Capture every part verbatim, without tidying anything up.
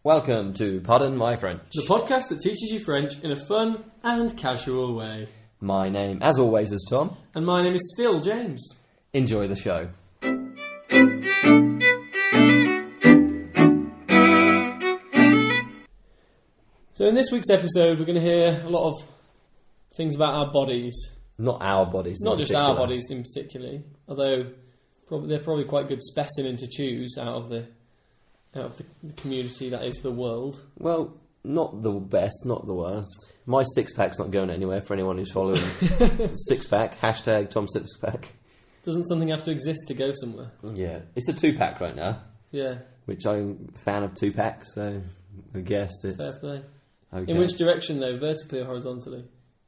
Welcome to Pardon My French, the podcast that teaches you French in a fun and casual way. My name, as always, is Tom. And my name is still James. Enjoy the show. So in this week's episode, we're going to hear a lot of things about our bodies. Not our bodies, Not in just particular. our bodies in particular, although probably, they're probably quite good specimen to choose out of the out of the, the community that is the world. Well, not the best, not the worst. My six-pack's not going anywhere for anyone who's following. Six-pack, hashtag Tom Six-pack. Doesn't something have to exist to go somewhere? Yeah, it's a two-pack right now, Yeah, which I'm a fan of two-packs, so I guess it's... fair play. Okay. In which direction, though? Vertically or horizontally?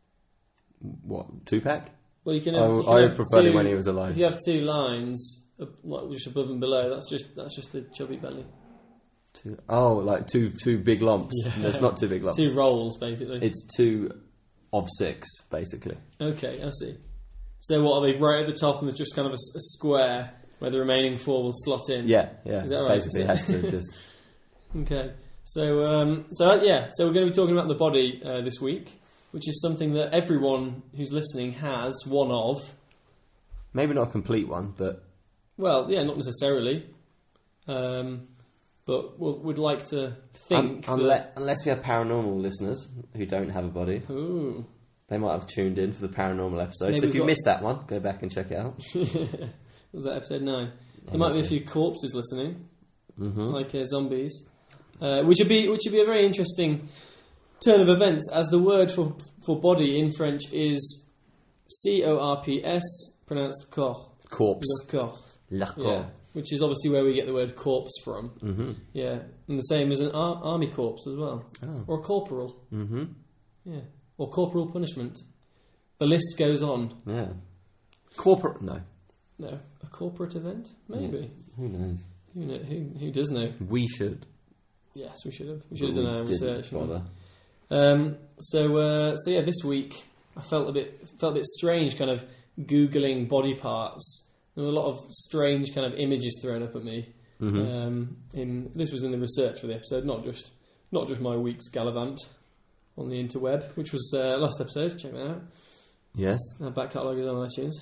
What, two-pack? Well, you can have, Oh, you can I have preferred two, him when he was alive. If you have two lines, uh, like just above and below, that's just that's just the chubby belly. Two, oh, like two two big lumps. Yeah. No, it's not two big lumps. Two rolls, basically. It's two of six, basically. Okay, I see. So what are they? Right at the top, and there's just kind of a, s- a square where the remaining four will slot in. Yeah, yeah. Is that right? Basically, it has to just... Okay. So um, so uh, yeah. So we're going to be talking about the body uh, this week, which is something that everyone who's listening has one of. Maybe not a complete one, but... Well, yeah, not necessarily. Um, but we'll, we'd like to think. Um, that- unless, unless we have paranormal listeners who don't have a body, Ooh. they might have tuned in for the paranormal episode. Maybe so if we've you got- missed that one, go back and check it out. Was that episode nine? There might be a few corpses listening, Mm-hmm. like uh, zombies, uh, which would be which would be a very interesting turn of events, as the word for for body in French is C O R P S, pronounced corps. Corpse. Le corps. La Yeah, corps. which is obviously where we get the word corpse from. Mm-hmm. Yeah, and the same as an ar- army corps as well, Oh. or a corporal. Mm-hmm. Yeah, or corporal punishment. The list goes on. Yeah. Corporate... No. No, a corporate event, maybe. Who knows? Who, know, who who does know? We should. Yes, we should have. We should have But done we our didn't research. bother. Um, so, uh, so yeah, this week I felt a bit felt a bit strange, kind of googling body parts. There were a lot of strange kind of images thrown up at me. Mm-hmm. Um, in this was in the research for the episode, not just not just my week's gallivant on the interweb, which was uh, last episode. Check that out. Yes. Our back catalogue is on iTunes.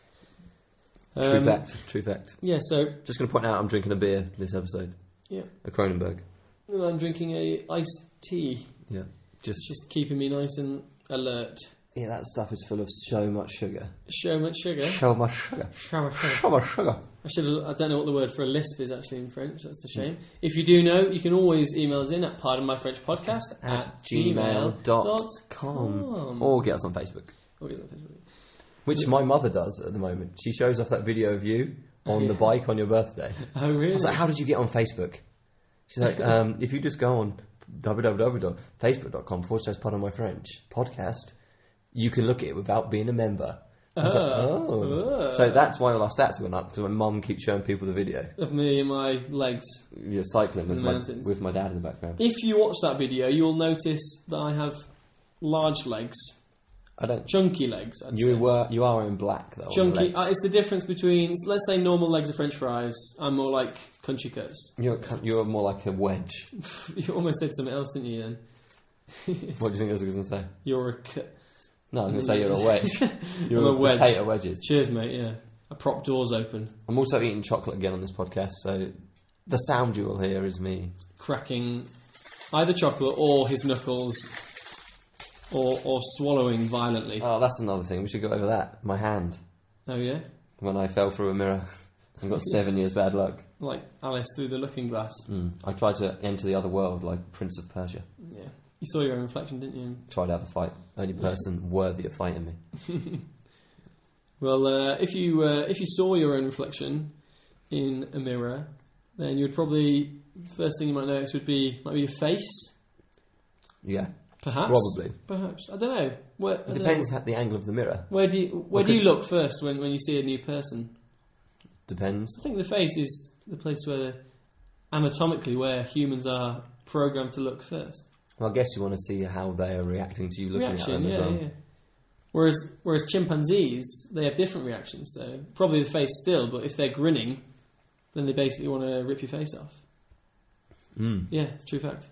True Um, fact. True fact. Yeah, so Just going to point out I'm drinking a beer this episode. Yeah. A Kronenberg. I'm drinking a iced tea. Yeah. It's Just... just keeping me nice and alert. Yeah, that stuff is full of so much sugar. So much sugar. So much sugar. So much sugar. So much sugar. I should. I don't know what the word for a lisp is actually in French. That's a shame. If you do know, you can always email us in at pardonmyfrenchpodcast at gmail dot com. Or get us on Facebook. Or get us on Facebook. Which my mother does at the moment. She shows off that video of you on Yeah. the bike on your birthday. Oh, really? I was like, how did you get on Facebook? She's like, um, if you just go on www.facebook.com forward slash pardon my French podcast, you can look at it without being a member. I was like, Oh. oh. Oh. So that's why all our stats have gone up, because my mum keeps showing people the video. Of me and my legs. You're cycling with In the my, mountains. with my dad in the background. If you watch that video, you will notice that I have large legs. I don't... Chunky legs, I'd You say. were you are in black though. on the Chunky. legs. Uh, it's the difference between, let's say, normal legs of French fries. I'm more like country coats. You're you're more like a wedge. You almost said something else, didn't you? Then What do you think I was going to say? you're a. C- No, I was going to say you're a wedge. You're I'm a, a wedge. potato wedges. Cheers, mate. Yeah, I prop doors open, I'm also eating chocolate again on this podcast, so the sound you will hear is me. cracking either chocolate or his knuckles, or or swallowing violently. Oh, that's another thing. We should go over that. My hand. Oh yeah, When I fell through a mirror and got seven years bad luck. like Alice through the looking glass. Mm. I tried to enter the other world like Prince of Persia. Yeah, you saw your own reflection, didn't you? Tried to have a fight. Only person worthy of fighting me. Well, uh, if you uh, if you saw your own reflection in a mirror, then you would probably first thing you might notice would be might be your face, Yeah, perhaps. probably. Perhaps I don't know. Where, I It don't depends know. at the angle of the mirror. Where do you where do you look first when, when you see a new person? Depends. I think the face is the place where anatomically where humans are programmed to look first. Well, I guess you want to see how they are reacting to you looking Reaction, at them yeah, as well. yeah. Whereas whereas chimpanzees, they have different reactions. So probably the face still, but if they're grinning, then they basically want to rip your face off. Mm. Yeah, it's a true fact.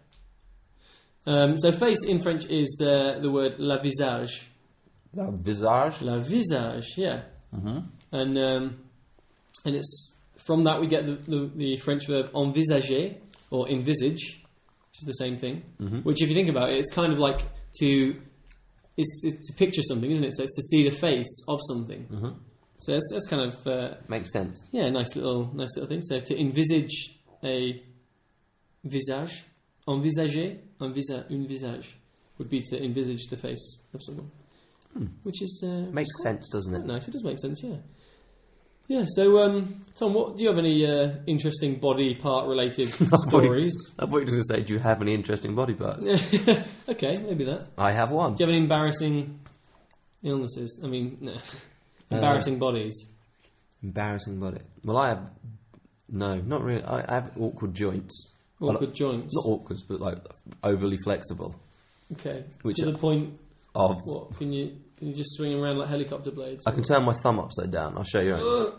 Um, so face in French is uh, the word la visage. La visage. La visage, yeah. Mm-hmm. And um, and it's from that we get the, the, the French verb envisager or envisage, which is the same thing. Mm-hmm. Which, if you think about it, it's kind of like to it's, it's to picture something, isn't it? So it's to see the face of something. Mm-hmm. So that's, that's kind of uh, Makes sense. yeah, nice little nice little thing. So to envisage a visage, envisager, envisa, un visage would be to envisage the face of someone, Hmm. which is uh, which Makes is quite- sense, doesn't quite it? nice. It does make sense, yeah. Yeah. So, um, Tom, what do you have any uh, interesting body part related stories? I thought you were going to say, do you have any interesting body parts? Okay, maybe that. I have one. Do you have any embarrassing illnesses? I mean, no. embarrassing bodies. Embarrassing body. Well, I have... No, not really. I, I have awkward joints. Awkward Well, joints. Not awkward, but like overly flexible. Okay. Which to the point. Of... What can you can you just swing them around like helicopter blades? I can turn my thumb upside down. I'll show you.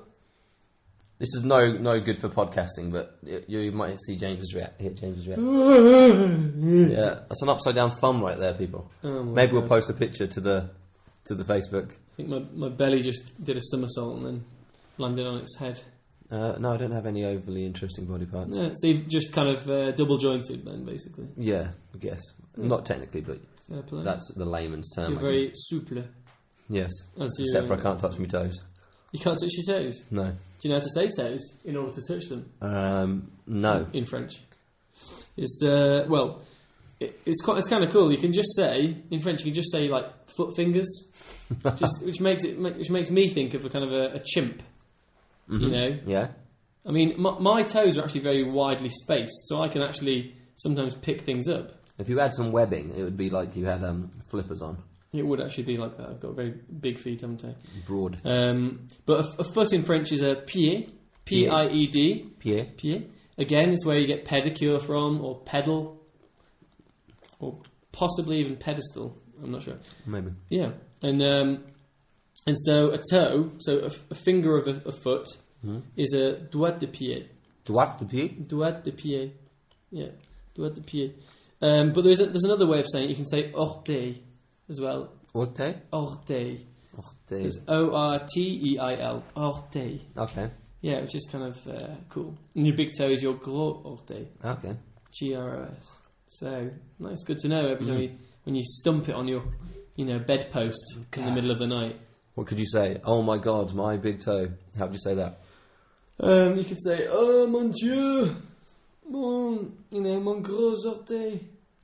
This is no no good for podcasting, but y- you might see James's react. Hear James's react. Yeah, that's an upside down thumb right there, people. Oh my Maybe we'll God. post a picture to the to the Facebook. I think my, my belly just did a somersault and then landed on its head. Uh, no, I don't have any overly interesting body parts. Yeah, so you've just kind of uh, double jointed then, basically. Yeah, I guess. Not technically, but Fair play. that's the layman's term. You're I very guess. souple. Yes, As you, except for uh, I can't touch my toes. You can't touch your toes. No. Do you know how to say toes in order to touch them? Um, no. In French. It's, uh, well, it, it's quite, it's kind of cool. You can just say, in French, you can just say, like, foot fingers, just, which makes it, which makes me think of a kind of a, a chimp, Mhm. you know? Yeah. I mean, my, my toes are actually very widely spaced, so I can actually sometimes pick things up. If you had some webbing, it would be like you had um, flippers on. It would actually be like that. I've got very big feet, haven't I? Broad. Um, but a, a foot in French is a pied, P I E D, Pied. pied. Again, it's where you get pedicure from, or pedal, or possibly even pedestal. I'm not sure. Maybe. Yeah, and um, and so a toe, so a, a finger of a, a foot, Hmm? is a doigt de pied. Droite de pied? Doigt de pied. Yeah, doigt de pied. Um, but there's a, there's another way of saying it. You can say orteil as well. Orteil? Orteil. So Orteil. it's O R T E I L. Orteil. Okay. Yeah, which is kind of uh, cool. And your big toe is your gros orteil. Okay. G R O S. So, nice, good to know every time Mm. you, when you stump it on your, you know, bedpost in the God. middle of the night. What could you say? Oh my God, my big toe. How would you say that? Um, you could say, oh mon Dieu, mon, you know, mon gros orteil.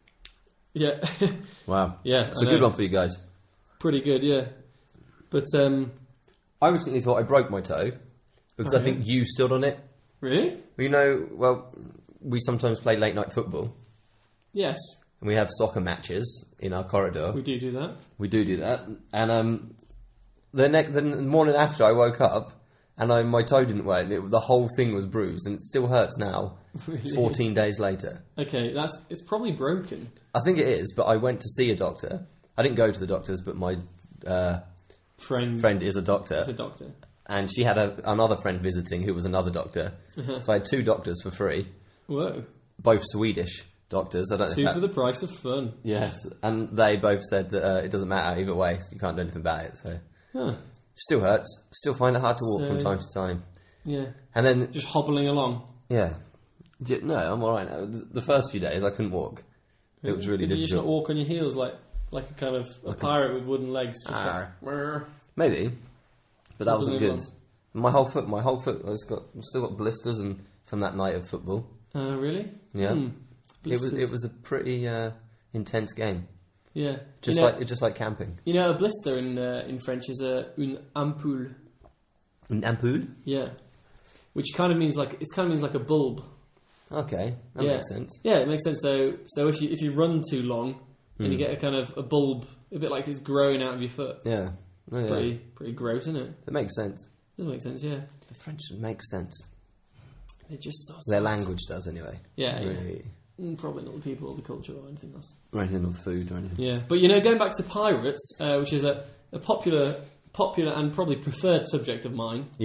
Yeah, Wow. yeah, It's I a good know. one for you guys. Pretty good, yeah. But um, I recently thought I broke my toe because Oh, I think you stood on it. really? Well, you know, well, we sometimes play late night football Yes, and we have soccer matches in our corridor. we do do that. We do do that. And um, the, next, the morning after I woke up and I, my toe didn't work, it, the whole thing was bruised and it still hurts now, Really? fourteen days later. Okay, that's it's probably broken. I think it is, but I went to see a doctor. I didn't go to the doctors, but my uh, Friend, friend is a doctor. the doctor. And she had a, another friend visiting who was another doctor. Uh-huh. So I had two doctors for free, Whoa, both Swedish doctors. I don't know two if for that, the price of fun. Yes, and they both said that uh, it doesn't matter either way, so you can't do anything about it. So Huh. still hurts. Still find it hard to walk So- from time to time. Yeah, And then just hobbling along. yeah, J- no, I'm all right now. The the first few days I couldn't walk. It was really Did you just not difficult. walk on your heels like like a kind of a Like a- pirate with wooden legs? Just Ah. like, "Brr." Maybe, but that wasn't Hobbling good. My whole foot, my whole foot, I've got I've still got blisters and from that night of football. Uh, really? Yeah, Hmm. it was Blisters. it was a pretty uh, intense game. Yeah. Just you know, like just like camping. you know, a blister in uh, in French is a une ampoule. An ampoule. Yeah, which kind of means like it's kind of means like a bulb. Okay, that Yeah. makes sense. Yeah, it makes sense. So so if you if you run too long and you Hmm. get a kind of a bulb, a bit like it's growing out of your foot. Yeah, oh, yeah. Pretty pretty gross, isn't it? That makes sense. Does make sense. Yeah. The French make sense. They just so Their smart. language does anyway. Yeah, yeah. Really. Mm, probably not the people or the culture or anything else. Or anything with food or anything. Yeah, but you know, going back to pirates, uh, which is a, a popular, popular and probably preferred subject of mine. Yeah.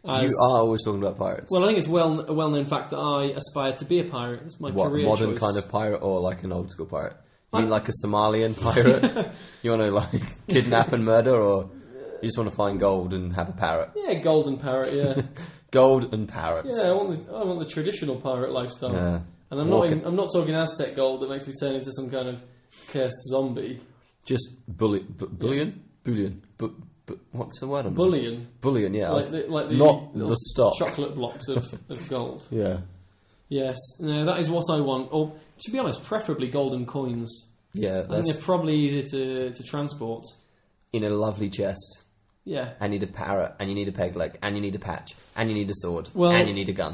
As, You are always talking about pirates. Well, I think it's well a well-known fact that I aspire to be a pirate. It's my What, career modern choice. kind of pirate or like an old school pirate? You I- mean like a Somalian pirate? You want to like kidnap and murder, or you just want to find gold and have a parrot? Yeah, golden parrot. Yeah, Gold and parrots. yeah. I want the I want the traditional pirate lifestyle. Yeah. And I'm Walking- not even, I'm not talking Aztec gold that makes me turn into some kind of cursed zombie. Just bullion, bu- bullion, bullion. Bu- bu- what's the word? on that? Bullion, Bullion. Yeah. like the, like the Not little the stock. chocolate blocks of, of gold. Yeah. Yes, no, that is what I want. Or to be honest, preferably golden coins. Yeah. I think That's they're probably easier to, to transport. in a lovely chest. Yeah. And you need a parrot, and you need a peg leg, and you need a patch, and you need a sword, Well- and you need a gun,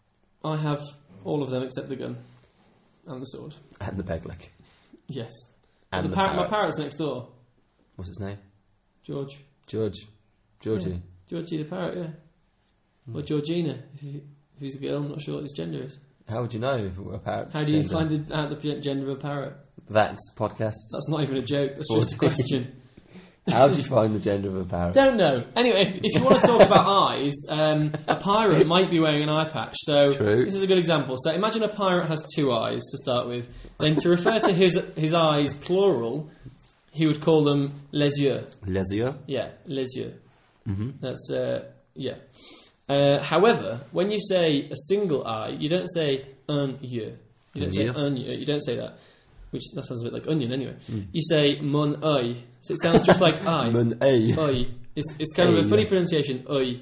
I have all of them except the gun and the sword. and the peg leg, Yes. and the the parrot, my parrot. parrot's next door. What's his name? George. George. Georgie. Yeah. Georgie the parrot, yeah. Or Georgina, if, you, if he's a girl, I'm not sure what his gender is. How would you know if a parrot? How do you find it, out the gender of a parrot? That's podcasts. That's not even a joke, that's just a forty. question. How do you find the gender of a parrot? Don't know. Anyway, if you want to talk about eyes, um, a pirate might be wearing an eye patch. So True. this is a good example. So imagine a pirate has two eyes to start with. Then to refer to his his eyes plural, he would call them les yeux. Les yeux. Yeah, les yeux. Mm-hmm. That's uh, yeah. Uh, however, when you say a single eye, you don't say un yeux. You don't Un say yeux. un yeux. You don't say that. Which that sounds a bit like onion anyway. You say mon œil. So it sounds just like eye. Mon œil. Oi. It's, it's kind of a Œil. funny pronunciation, oi.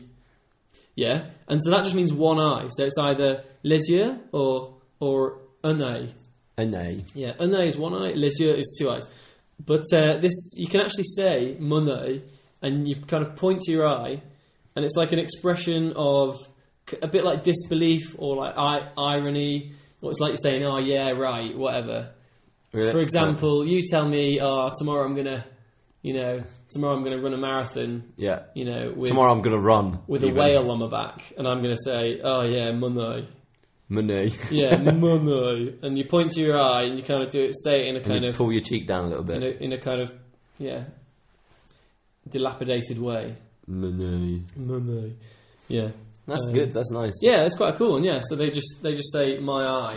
Yeah? And so that just means one eye. So it's either les yeux or, or un œil. Un œil. Yeah, un œil is one eye, les yeux is two eyes. But uh, this, you can actually say mon œil, and you kind of point to your eye, and it's like an expression of c- a bit like disbelief or like I- irony, or it's like you're saying, oh yeah, right, whatever. Really? For example, you tell me, oh, tomorrow I'm gonna, you know, tomorrow I'm gonna run a marathon, Yeah. you know, with Tomorrow I'm gonna run with a even. whale on my back, and I'm gonna say, oh yeah, money, Mon œil. yeah, money, and you point to your eye and you kind of do it, say it in a And kind you of, pull your cheek down a little in bit. a, in a kind of, yeah, dilapidated way. Mon œil. Money, yeah, That's Um, good. That's nice. yeah, that's quite a cool one. Yeah, so they just they just say my eye,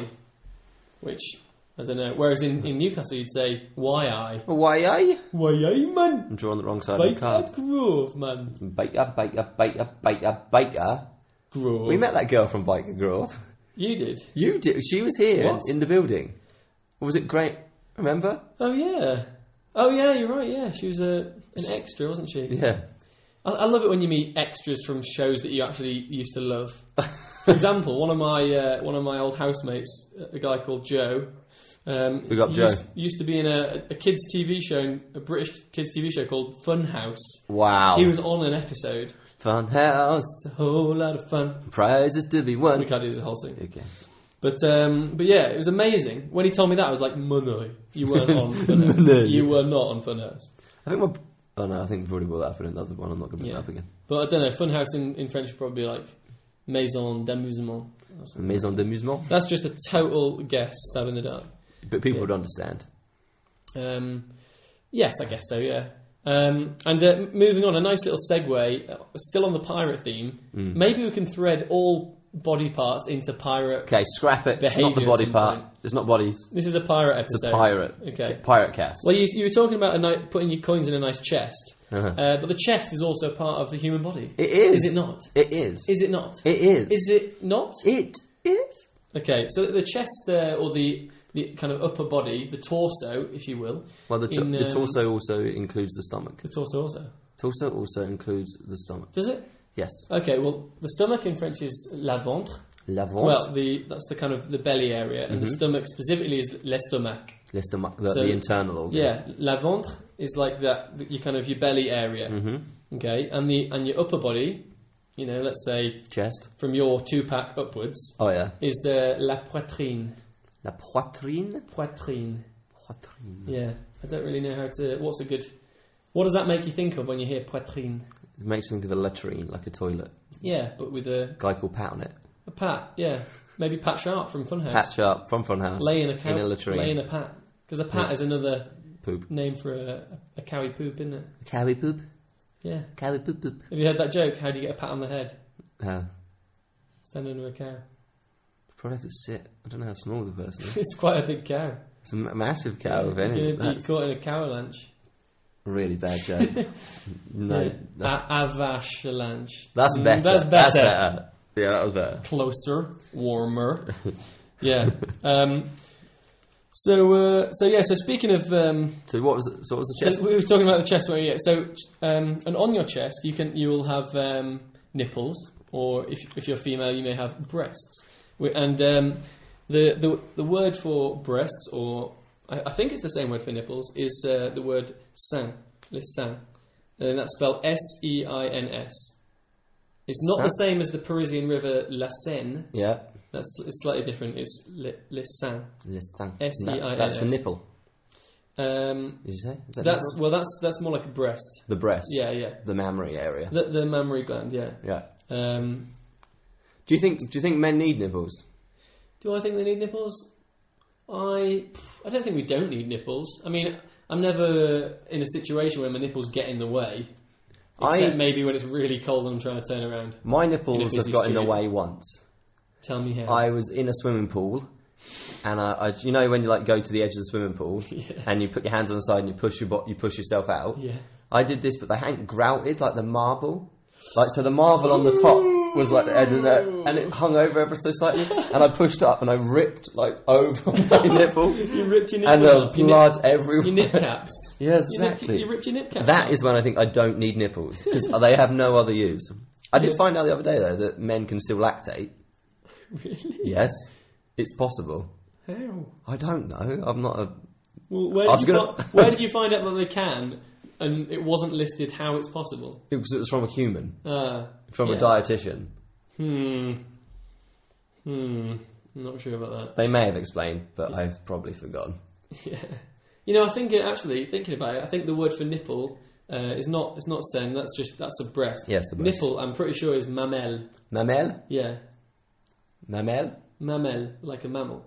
which I don't know. Whereas in, in Newcastle you'd say why eye, Why eye? why eye man. I'm drawing the wrong side of Bite the card. that grove, man. Baker, Baker, Baker, Baker, Baker. Grove. We met that girl from Baker Grove. You did. You did. She was here in, What? in the building. Or was it great? Remember? Oh yeah. Oh yeah, you're right. Yeah, she was a an extra, wasn't she? Yeah. I, I love it when you meet extras from shows that you actually used to love. For example, one of my uh, one of my old housemates, a guy called Joe. Um, Big up, he Joe. Used, used to be in a, a kids' T V show, a British kids' T V show called Funhouse. Wow. He was on an episode. Fun house. It's a whole lot of fun. Prizes to be won. We can't do the whole thing. Okay. But um, but yeah, it was amazing. When he told me that, I was like, "Money, you weren't on Funhouse. Money. You were not on Funhouse." I think my. Oh no, I think we've already brought that up in another one. I'm not going to bring Yeah. it up again. But I don't know. Funhouse in, in French would probably be like Maison d'amusement. or something. Maison d'amusement. That's just a total guess, stab in the dark. But people Yeah. would understand. Um, yes, I guess so. Yeah. Um, and uh, moving on, a nice little segue. Uh, still on the pirate theme. Mm. Maybe we can thread all body parts into pirate. Okay, scrap it. It's not the Behaviour at body some part. point. It's not bodies. This is a pirate It's episode. a pirate. Okay. Pirate cast. Well, you, you were talking about a ni- putting your coins in a nice chest, Uh-huh. uh, but the chest is also part of the human body. It is. Is it not? It is. Is it not? It is. Is it not? It is. Okay, so the chest uh, or the the kind of upper body, the torso, if you will. Well, the, to- in, the um, torso also includes the stomach. The torso also. Torso also includes the stomach. Does it? Yes. Okay, well, the stomach in French is la ventre. La ventre. Well, the that's the kind of the belly area, and the Mhm. stomach specifically is l'estomac. the stomach, the, So- the internal organ. Yeah, la ventre is like that, the, your kind of your belly area. Mm-hmm. Okay, and the and your upper body, you know, let's say Chest. from your two pack upwards, Oh yeah. is uh, la poitrine. La poitrine. Poitrine. Poitrine. Yeah, I don't really know how to. What's a good? What does that make you think of when you hear poitrine? It makes me think of a latrine, like a toilet. Yeah, but with a, Guy called Pat on it. a pat. Yeah, maybe Pat Sharp from Funhouse. Pat Sharp from Funhouse. laying a cow, in a latrine. laying a pat, because a pat Yeah. is another Poop. name for a, a cowie poop, isn't it? Cowie poop. Yeah. Cowie poop poop. Have you heard that joke? How do you get a pat on the head? Uh, Stand under a cow. probably have to sit. I don't know how small the person is. It's quite a big cow. It's a ma- massive cow, You're if anything. going to be That's caught in a cow avalanche. a really bad joke. no, Yeah. that's, A- avalanche. that's Mm, better. That's better. That's better. Yeah, that was better. Closer, warmer. Yeah. Um, so, uh, so yeah. So speaking of, um, So what was the, so what was the chest? so we were talking about the chest. Where, yeah. So, um, and on your chest, you can you will have um, nipples, or if if you're female, you may have breasts. We- And um, the the the word for breasts, or I, I think it's the same word for nipples, is uh, the word sein, le sein, and that's spelled S E I N S. It's not the same as the Parisian river La Seine. Yeah. That's it's slightly different. It's le, le sein. Listen. S E I N S. That's the nipple. Um, Did you say? Is that that's nipple? well, that's that's more like a breast. The breast. Yeah, yeah. The mammary area. The, the mammary gland. Yeah. yeah. Um, Do you think? Do you think men need nipples? do I think they need nipples? I I don't think we don't need nipples. I mean, I'm never in a situation where my nipples get in the way. Except I- maybe when it's really cold and I'm trying to turn around. My In a nipples have busy got in the street. way once. Tell me how. I was in a swimming pool, and I, I, you know when you like go to the edge of the swimming pool, Yeah. and you put your hands on the side and you push your bo- you push yourself out. Yeah. I did this, but they hadn't grouted like the marble, like so the marble on the top was like the end of that, and it hung over ever so slightly, and I pushed up and I ripped like over my nipple, You ripped your nipples and there was up. Your blood nip, everywhere. your nip caps. Yeah, You, nip, exactly. you ripped your nip caps. That up. is when I think I don't need nipples because they have no other use. I did Yeah. find out the other day though that men can still lactate. Really? Yes, it's possible. How? I don't know. I'm not a. Well, where I was did, you gonna- fi- where did you find out that they can, and it wasn't listed how it's possible? It was, it was from a human, Uh, from yeah. a dietitian. Hmm. Hmm. I'm not sure about that. They may have explained, but I've probably forgotten. Yeah. You know, I think it, actually thinking about it, I think the word for nipple uh, is not. It's not sen. That's just that's a breast. Yes, the breast. Nipple. I'm pretty sure is mamel. Mammal? Yeah. Mammal? Mamel, like a mammal.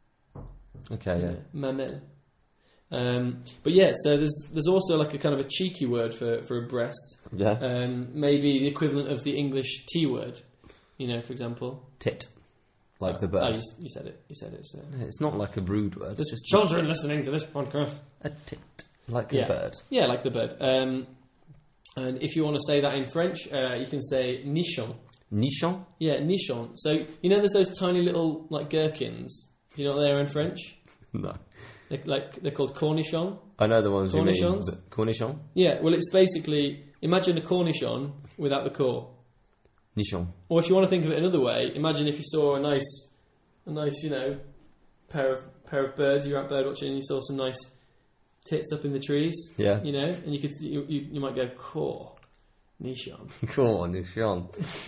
Okay, yeah. Mamel. Um, but yeah, so there's there's also like a kind of a cheeky word for, for a breast. Yeah. Um, maybe the equivalent of the English T word. You know, for example. Tit. Like the Oh, bird. you, you said it. You said it. So. It's not like a rude word. It's There's just children listening to this podcast. a tit. Like Yeah. a bird. Yeah, like the bird. Um, and if you want to say that in French, uh, you can say nichon. Nichon? Yeah, nichon. So you know, there's those tiny little like gherkins. Do you know what they are in French? No. They're, like they're called cornichons. I know the ones you mean. Cornichons? but- Cornichon? Yeah, well, it's basically imagine a cornichon without the core. Nichon. Or if you want to think of it another way, imagine if you saw a nice, a nice, you know, pair of pair of birds. You're out bird watching, and you saw some nice tits up in the trees. Yeah. You know, and you could you you, you might go core, nichon. Cornichon.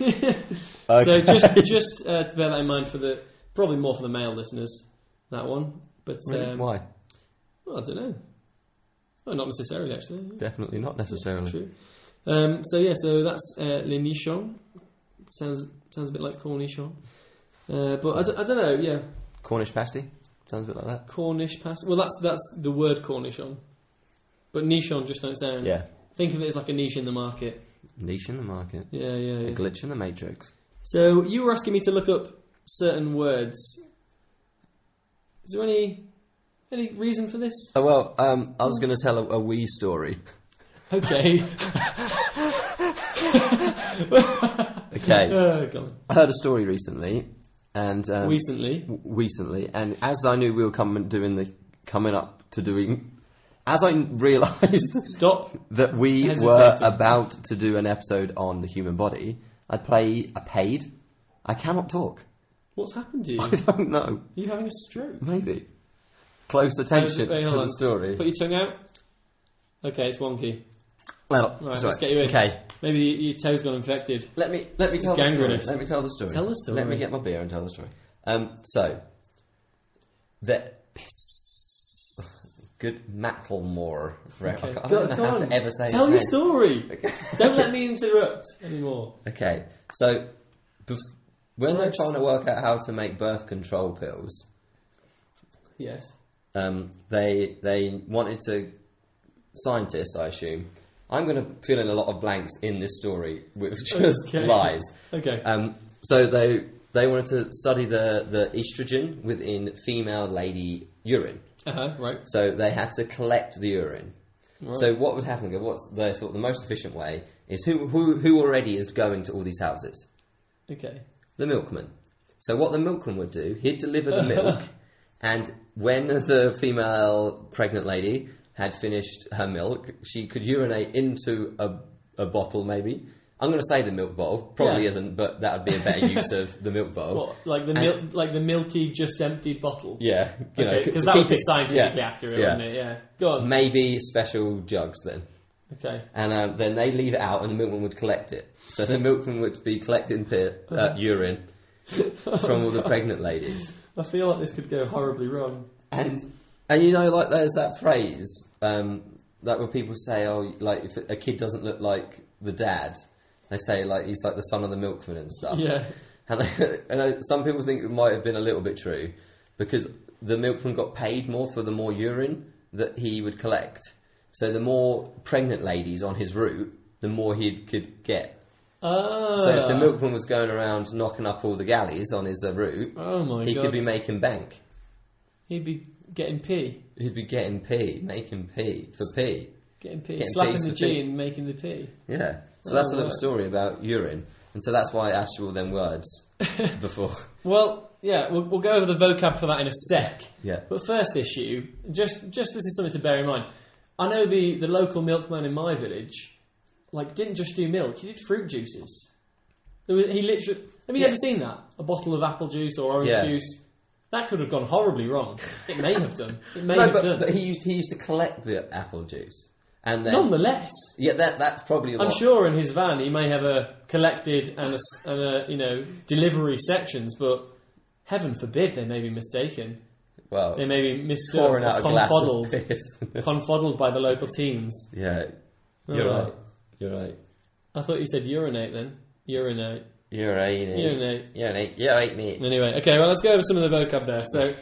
So just just uh, to bear that in mind for the probably more for the male listeners, that one. But Really? um, Why? well, I don't know. Well, not necessarily actually. Definitely not necessarily. True. Um, so yeah, so that's uh, le nichon. Sounds sounds a bit like cornichon. Uh, but I, d- I don't know. Yeah, Cornish pasty? Sounds a bit like that. Cornish pasta. Well, that's that's the word cornichon. But nichon just don't sound. Yeah. Think of it as like a niche in the market. Niche in the market. Yeah, yeah, A yeah. glitch in the matrix. So you were asking me to look up certain words. Is there any any reason for this? Oh, well, um, I was going to tell a, a wee story. Okay. Okay. Oh, go on. I heard a story recently, and um, Recently. w- recently, and as I knew we were coming doing the coming up to doing, as I realised Stop. that we Hesitating. were about to do an episode on the human body, I play a paid. I cannot talk. What's happened to you? I Are don't know. you having a stroke? Maybe close attention Wait, to hold the on. story. Put your tongue out. Okay, it's wonky. Well, Right, it's let's right. get you in. Okay, Maybe your, your toe's got infected. let me let me tell the story. gangrenous. Let me tell the story. Tell the story. Let me get my beer and tell the story. Um, so the good Macklemore. Right, Okay. I, I Go- don't know go how on. to ever say Tell his your name. story. Don't let me interrupt anymore. Okay, so bef- when they're Right. trying to work out how to make birth control pills, Yes. um, they they wanted to scientists, I assume, I'm going to fill in a lot of blanks in this story with just Okay. lies. Okay. Um, so they they wanted to study the, the estrogen within female lady urine. Uh-huh, right. So they had to collect the urine. Right. So what was happening? What they thought the most efficient way is who who who already is going to all these houses? Okay. The milkman. So what the milkman would do, he'd deliver the milk, and when the female pregnant lady had finished her milk, she could urinate into a, a bottle, maybe. I'm going to say the milk bottle. Probably Yeah. isn't, but that would be a better use of the milk bottle. What, like the And- mil- like the milky, just emptied bottle? Yeah. you know, Okay, because to that would keep be it- scientifically yeah, accurate, yeah. wouldn't it? Yeah. Go on. Maybe special jugs then. Okay. And um, then they leave it out and the milkman would collect it. So the milkman would be collecting pi- uh, urine from all the pregnant ladies. I feel like this could go horribly wrong. And and you know, like there's that phrase um, that when people say, oh, like if a kid doesn't look like the dad, they say like he's like the son of the milkman and stuff. Yeah. And, they, and uh, some people think it might have been a little bit true because the milkman got paid more for the more urine that he would collect. So the more pregnant ladies on his route, the more he could get. Ah. So if the milkman was going around knocking up all the galleys on his uh, route, Oh my he god. could be making bank. He'd be getting P. He'd be getting P, making P for P. Getting P. Getting Slapping Ps the for G P. and making the P. Yeah. So Oh, that's a little right. story about urine. And so that's why I asked you all them words before. Well, yeah, we'll, we'll go over the vocab for that in a sec. Yeah. But first issue, just just this is something to bear in mind. I know the, the local milkman in my village, like, didn't just do milk; he did fruit juices. There was, he literally. Have you Yeah. ever seen that? A bottle of apple juice or orange Yeah. juice. That could have gone horribly wrong. It may have done. It may No, have but, done. but he used he used to collect the apple juice, and then Nonetheless, yeah, that that's probably. I'm what- sure in his van he may have a collected and a, s- and a you know delivery sections, but heaven forbid they may be mistaken. Well, They may be mistook pouring or out a glass of confuddled, piss. confuddled by the local teens. Yeah, you're Oh. right. You're right. I thought you said urinate then. Urinate. You're right. Urinate. You're right. You're right, mate. Anyway, okay, well, let's go over some of the vocab there. So,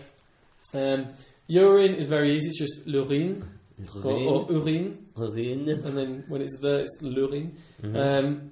um, urine is very easy. It's just l'urine or, or urine. Urine. And then when it's the, it's l'urine. Mm-hmm. Um,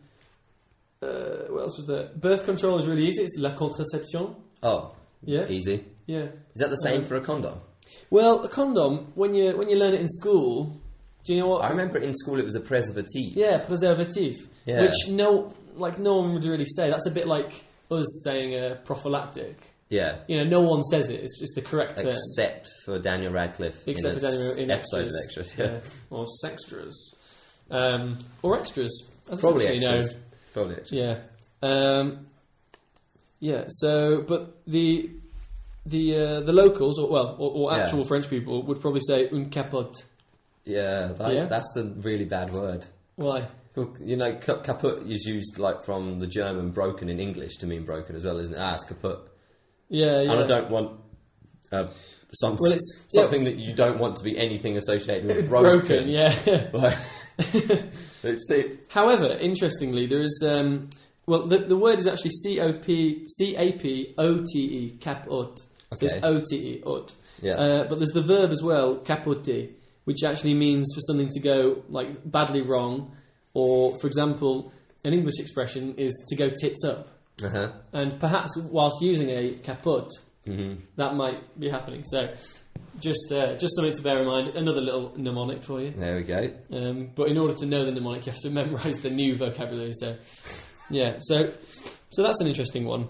uh, what else was there? Birth control is really easy. It's la contraception. Oh, Yeah. easy. Yeah. Is that the same Um, for a condom? Well, a condom, when you when you learn it in school, do you know what? I remember in school it was a preservative. Yeah, preservative. Yeah. Which no, like no one would really say. That's a bit like us saying uh, prophylactic. Yeah. You know, no one says it. It's just the correct term. Except for Daniel Radcliffe. Except in for a Daniel in episode extras. of extras. Yeah. Or sextras. Um, or extras. As Probably essentially, extras. You know. Probably extras. Yeah. Um, yeah, so, but the the uh, the locals, or well, or, or Yeah. actual French people, would probably say une capote. Yeah, that, Yeah? that's the really bad word. Why? Well, you know, ka- kaput is used like from the German broken in English to mean broken as well, isn't it? Ah, it's kaput. Yeah, yeah. And I don't want uh, some, Well, it's- something that you don't want to be anything associated with It's broken. broken, yeah. Like, it's it. However, interestingly, there is um, well, the the word is actually C O P C A P O T E capote. So it's Okay. O T E ot. Yeah. Uh, but there's the verb as well, capoter, which actually means for something to go like badly wrong, or for example, an English expression is to go tits up. Uh-huh. And perhaps whilst using a capote, hmm that might be happening. So just uh, just something to bear in mind. Another little mnemonic for you. There we go. Um, but in order to know the mnemonic, you have to memorise the new vocabulary. So, yeah, so so that's an interesting one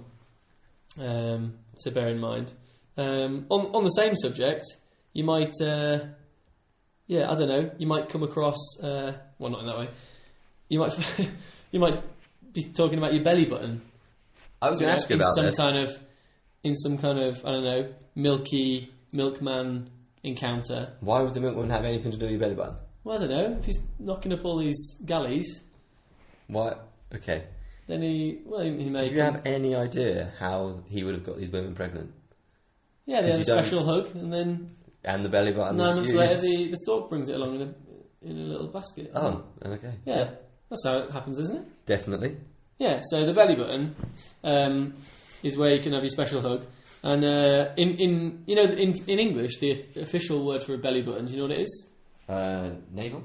um, to bear in mind. Um, on on the same subject, you might, uh, yeah, I don't know, you might come across, uh, well, not in that way. You might you might be talking about your belly button. I was going to ask you in about some this. kind of in some kind of I don't know milky milkman encounter. Why would the milkman have anything to do with your belly button? Well, I don't know. If he's knocking up all these galleys, Why? Okay. then he well he, he may. Do you have any idea how he would have got these women pregnant? yeah, they 'cause have a you don't- special hug, and then And the belly button nine was months later, used? the, the stork brings it along in a in a little basket. Oh, okay. yeah, that's how it happens, isn't it? Definitely. Yeah. So the belly button um, is where you can have your special hug, and uh, in in you know in in English the official word for a belly button. Do you know what it is? Uh, navel?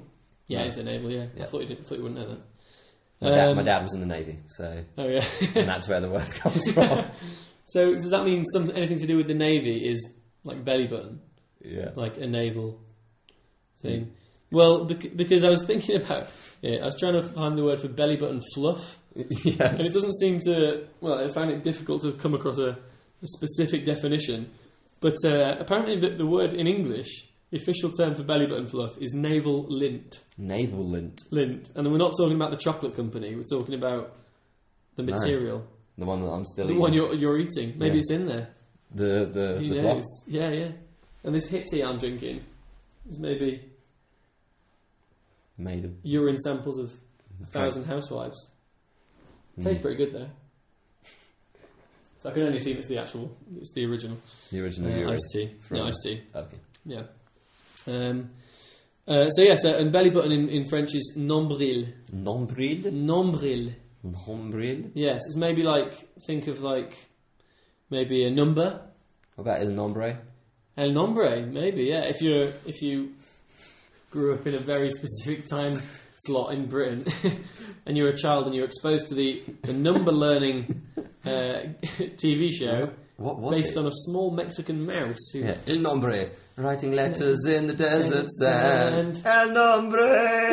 Yeah, No. it's the naval. Yeah, Yeah. I thought you did, thought you wouldn't know that. My, dad, Um, my dad was in the Navy, so Oh yeah. and that's where the word comes from. So does that mean some anything to do with the navy is like belly button, Yeah. like a naval thing? Well, bec- because I was thinking about, yeah, I was trying to find the word for belly button fluff, Yes. and it doesn't seem to. Well, I found it difficult to come across a, a specific definition. But uh, apparently, the, the word in English, the official term for belly button fluff, is naval lint. Naval lint. Lint, and we're not talking about the chocolate company. We're talking about the No. material, The one that I'm still the eating. one you're you're eating. Maybe Yeah. it's in there. The the Who the knows? cloth. Yeah, yeah. And this hit tea I'm drinking is maybe Made of urine samples of a thousand housewives. Tastes Mm. pretty good though. So I can only assume it's the actual, it's the original the original uh, urine. iced tea. from- No, iced tea. Okay. Yeah. Um, uh, so yeah, so and belly button in, in French is nombril. Nombril. Nombril. Nombril. Yes, it's maybe like think of like maybe a number. What about el nombre? El nombre, maybe, yeah. If you're if you grew up in a very specific time slot in Britain and you're a child and you're exposed to the, the number learning uh, T V show What was based it? on a small Mexican mouse who Yeah. El nombre. Writing letters in the desert Sand. sand. El nombre.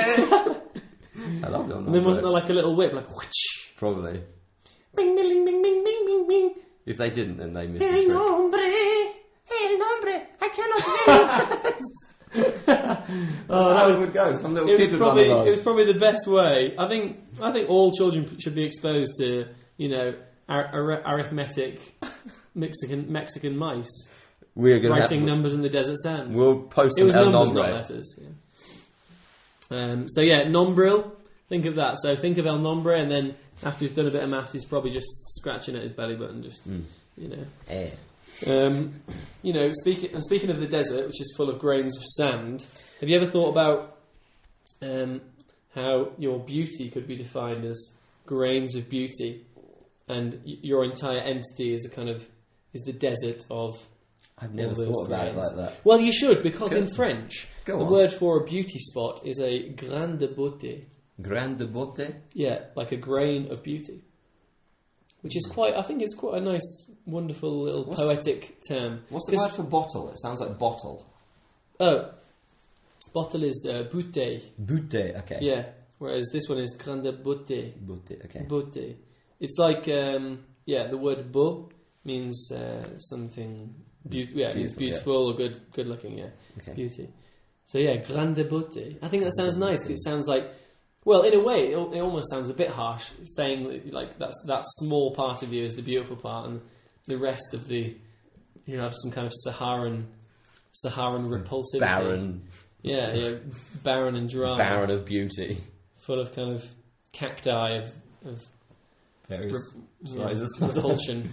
I love el and nombre. then wasn't there like a little whip like whoosh, Probably. bing ding bing bing bing bing bing. If they didn't, then they missed El the trick. nombre. El nombre, I cannot spell Oh, That's that how was it would go. Some little It kid was would probably run along. it was probably the best way. I think I think all children should be exposed to you know ar- ar- arithmetic Mexican Mexican mice We're gonna writing have, numbers in the desert sand. We'll post It some was el numbers, nombre. not letters. Yeah. Um, so yeah, nombril. Think of that. So think of el nombre, and then after he's done a bit of maths, he's probably just scratching at his belly button, just Mm. you know. Eh. Um, you know, speaking and speaking of the desert, which is full of grains of sand, have you ever thought about um, how your beauty could be defined as grains of beauty, and y- your entire entity is a kind of is the desert of? I've never all those thought about it grains. like that. Well, you should, because Go- in French, Go the on. word for a beauty spot is a grain de beauté. Grain de beauté. Yeah, like a grain of beauty. Which is quite, I think it's quite a nice, wonderful little What's poetic term. What's the 'Cause- word for bottle? It sounds like bottle. Oh, bottle is uh, bouteille. Beauté. Okay. Yeah, whereas this one is grain de beauté. Beauté. Okay. Beauté. It's like, um, yeah, the word beau means uh, something, beau- yeah, it means Beautiful, yeah. beautiful or good, good looking, yeah, Okay. beauty. So yeah, grain de beauté. I think that sounds nice. 'Cause it sounds like, well, in a way, it, it almost sounds a bit harsh, saying that, like that's that small part of you is the beautiful part, and the rest of the you have some kind of Saharan, Saharan repulsivity. Barren. Yeah, yeah, barren and dry, Barren of beauty. full of kind of cacti of, of Various yeah, sizes. repulsion.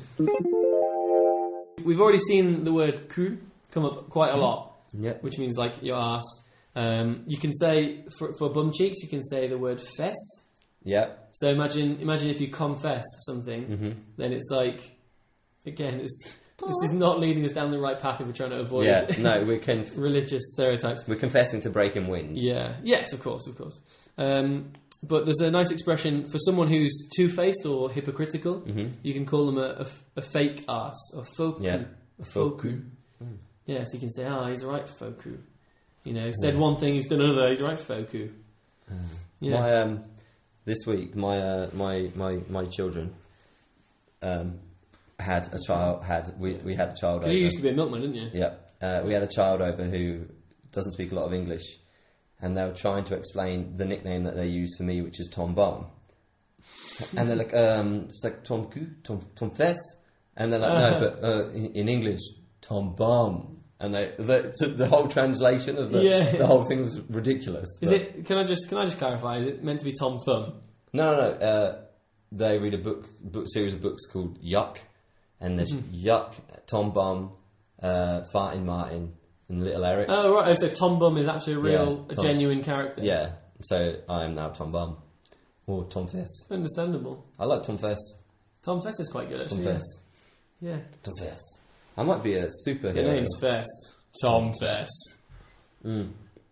We've already seen the word cul come up quite a lot, Yep. which means like your ass. Um, you can say for, for bum cheeks, you can say the word fess. Yep. So imagine, imagine if you confess something, Mhm. then it's like, again, it's, this is not leading us down the right path if we're trying to avoid Yeah. No, we can. religious stereotypes. We're confessing to breaking wind. Yeah. Yes, of course, of course. Um, but there's a nice expression for someone who's two-faced or hypocritical. Mhm. You can call them a, a f- a fake ass, or foku. Yeah. A foku. Yeah, so you can say, ah, oh, he's a right foku. You know, said one thing, he's done another, he's a right foku. Yeah. My um, this week, my uh, my my my children um had a child. Had we we had a child over. Because you used to be a milkman, didn't you? Yeah, uh, we had a child over who doesn't speak a lot of English, and they were trying to explain the nickname that they use for me, which is Tom Bum. And they're like, um, it's like Tom Coo, Tom Tom Fess, and they're like, no, but uh, in, in English, Tom Bum. And they, the, so the whole translation of the Yeah. the whole thing was ridiculous. Is but- it? Can I just can I just clarify? Is it meant to be Tom Thumb? No, no, no. Uh, they read a book, book series of books called Yuck, and there's Yuck, Tom Bum, uh, Farting Martin, and Little Eric. Oh right. Oh, so Tom Bum is actually a real, Yeah, a Tom- genuine character. Yeah, so I am now Tom Bum. Or Tom Fess. Understandable. I like Tom Fess. Tom Fess is quite good Tom actually. Fess. Yeah. yeah. Tom Fess. I might be a superhero. Your name's Fess. Tom Fess. Mm.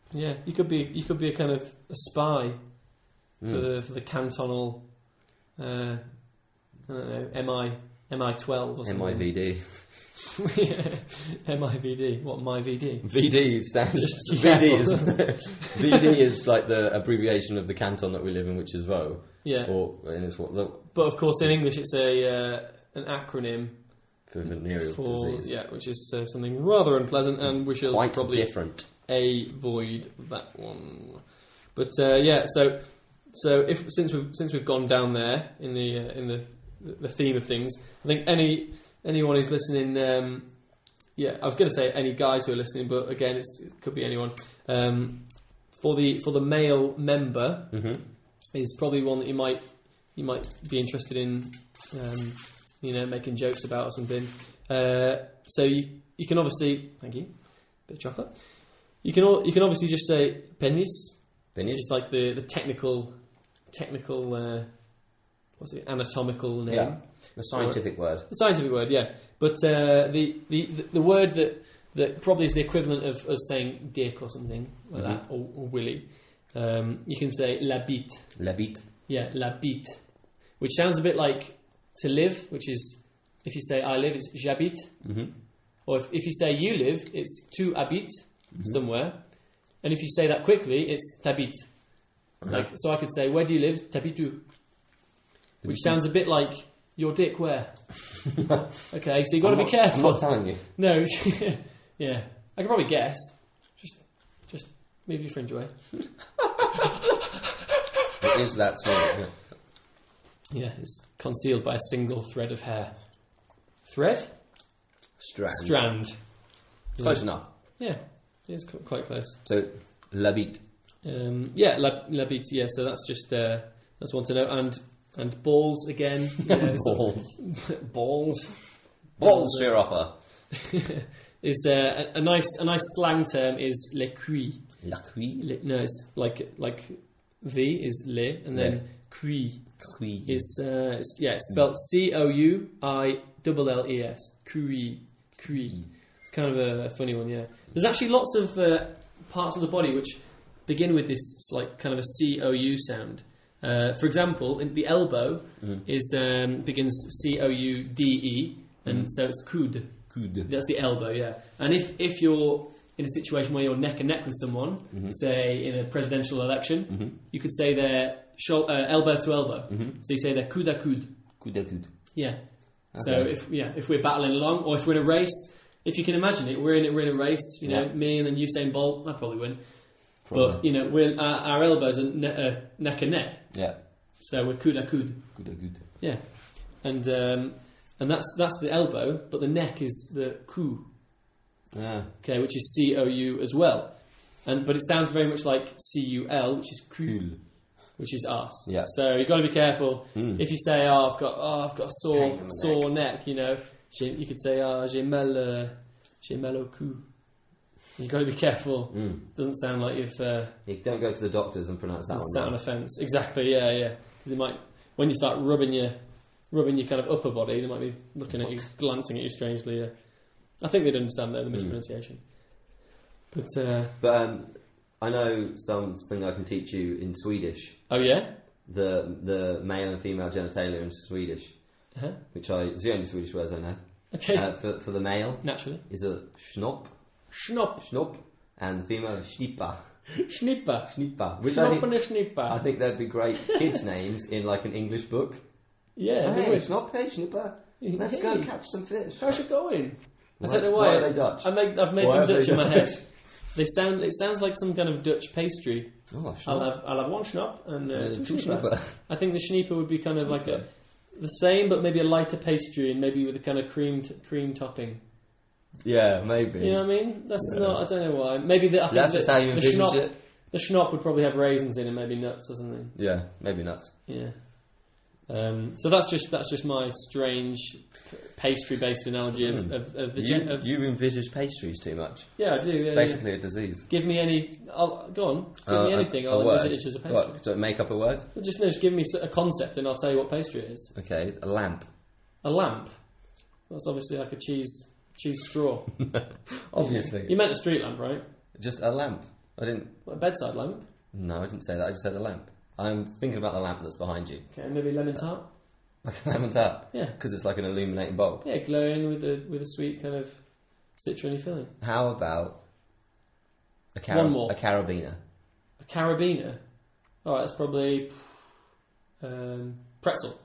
Yeah, you could be you could be a kind of a spy Mm. for the for the cantonal. Uh, I don't know, M I M I twelve or something. M I V D. Yeah, M I V D. What M I V D? V D stands. Just be V D is careful. V D is like the abbreviation of the canton that we live in, which is Vaud. Yeah, Or and it's what the but of course in English it's a uh, an acronym for venereal for disease. yeah, which is uh, something rather unpleasant, and we shall Quite probably different. avoid that one. But uh, yeah, so so if since we've since we've gone down there in the uh, in the the theme of things, I think any anyone who's listening, um, yeah, I was going to say any guys who are listening, but again, it's, it could be anyone. Um, for the for the male member Mm-hmm. is probably one that you might you might be interested in, um, you know, making jokes about or something. Uh, so you you can obviously thank you, bit of chocolate. You can al- you can obviously just say penis, which Penis. is like the the technical technical uh, what's it anatomical name. Yeah. The scientific word. The scientific word, yeah. But uh, the, the the word that that probably is the equivalent of us saying dick or something like Mhm. that, or, or willy. Um, you can say la bite. La bite. Yeah, la bite, which sounds a bit like to live, which is if you say I live, it's j'habite, Mm-hmm. or if, if you say you live, it's tu habites Mhm. somewhere, and if you say that quickly, it's t'habites. Uh-huh. Like so, I could say where do you live? T'habites, which sounds a bit like your dick where. Okay, so you got to I'm be not- careful. I'm not telling you. No, yeah, I can probably guess. Just, just move your fringe away. It is that small. Yeah. Yeah, it's concealed by a single thread of hair. Thread? Strand. Strand. Close Yeah. enough. Yeah, it's qu- quite close. So, la bite. Um, yeah, la, la bite, yeah, so that's just, uh, that's one to know. And and balls again. You know, sort Balls. of- balls. Balls, sheer offer. is uh, a, a nice a nice slang term is le cuit. La cuit. Le, no, it's like like the is le, and then Le. cuit Cuit. is uh, it's, yeah, it's spelled C O U I L L E S. Cuit, cuit. It's kind of a, a funny one, yeah. There's actually lots of uh, parts of the body which begin with this like kind of a C O U sound. Uh, for example, in the elbow Mm. is um, begins C O U D E, and Mm. so it's coude. Coude. That's the elbow, yeah. And if, if you're in a situation where you're neck and neck with someone, Mhm. say in a presidential election, Mhm. you could say they're shou- uh, elbow to elbow. Mhm. So you say they're coude à coude. Coude à coude. Yeah. So Okay. if yeah, if we're battling along, or if we're in a race, if you can imagine it, we're in it, we're in a race. You know, Yeah. me and then Usain Bolt, I'd probably win. Probably. But you know, we're our, our elbows are ne- uh, neck and neck, Yeah. so we're coude à coude. Coude à coude. Yeah, and um, and that's that's the elbow, but the neck is the cou. Yeah. Okay, which is C O U as well, and but it sounds very much like C U L, which is cou, Cool. which is arse. Yeah. So you've got to be careful. Mm. If you say, "Oh, I've got, oh, I've got a sore, Pain in the sore neck," you know, j'ai- you could say, "Ah, j'ai mal, uh, j'ai mal au cou." You've got to be careful. Mm. Doesn't sound like you've uh, You don't go to the doctors and pronounce that sat on one. a fence. Exactly. Yeah, yeah. Because they might, when you start rubbing your, rubbing your kind of upper body, they might be looking at you, glancing at you strangely. Yeah. I think they'd understand though the mispronunciation. But uh, But um, I know something I can teach you in Swedish. oh yeah, The the male and female genitalia in Swedish, uh-huh. which I it's the only Swedish words I know. Okay. Uh, for for the male Naturally. is a schnopp, Schnopp, schnopp, and the female schnippa, schnipper, schnippa. Which I schnopp think, and a schnipper. I think that'd be great kids' names in like an English book. yeah. they Hey, would. schnopp, hey, schnipper, let's go Hey. catch some fish. How's it going? I Why- don't know why why. are they Dutch? I make, I've made Why them are they Dutch in my head. Dutch? They sound. It sounds like some kind of Dutch pastry. Oh, I'll schnopp. have. I'll have one schnopp and uh, Uh, two two schnipper. schnipper. I think the schnipper would be kind of like a, Schnipper. the same, but maybe a lighter pastry and maybe with a kind of cream t- cream topping. Yeah, maybe. You know what I mean? That's Yeah. not. I don't know why. Maybe the, I think That's the, just how you the envisaged schnopp, it. The schnopp would probably have raisins in and maybe nuts or something. Yeah, maybe not. Yeah. Um, so that's just that's just my strange pastry-based analogy of, Mm. of, of the You, gen- of, you envisage pastries too much. yeah I do. Yeah, It's yeah. basically a disease. Give me any. I'll, go on. Give Uh, me a- anything. a I'll word. envisage as a pastry. What? Do I make up a word? Well, just no, just give me s- a concept and I'll tell you what pastry it is. Okay, a lamp. A lamp. That's obviously like a cheese cheese straw. Obviously. You meant a street lamp, right? Just a lamp. I didn't. What, a bedside lamp? No, I didn't say that. I just said a lamp. I'm thinking about the lamp that's behind you. Okay, maybe lemon tart? Like a lemon tart? Yeah. Because it's like an illuminating bulb. Yeah, glowing with a with a sweet kind of citron-y filling. How about a, cara- One more. a carabiner? A carabiner? Alright, that's probably um, pretzel.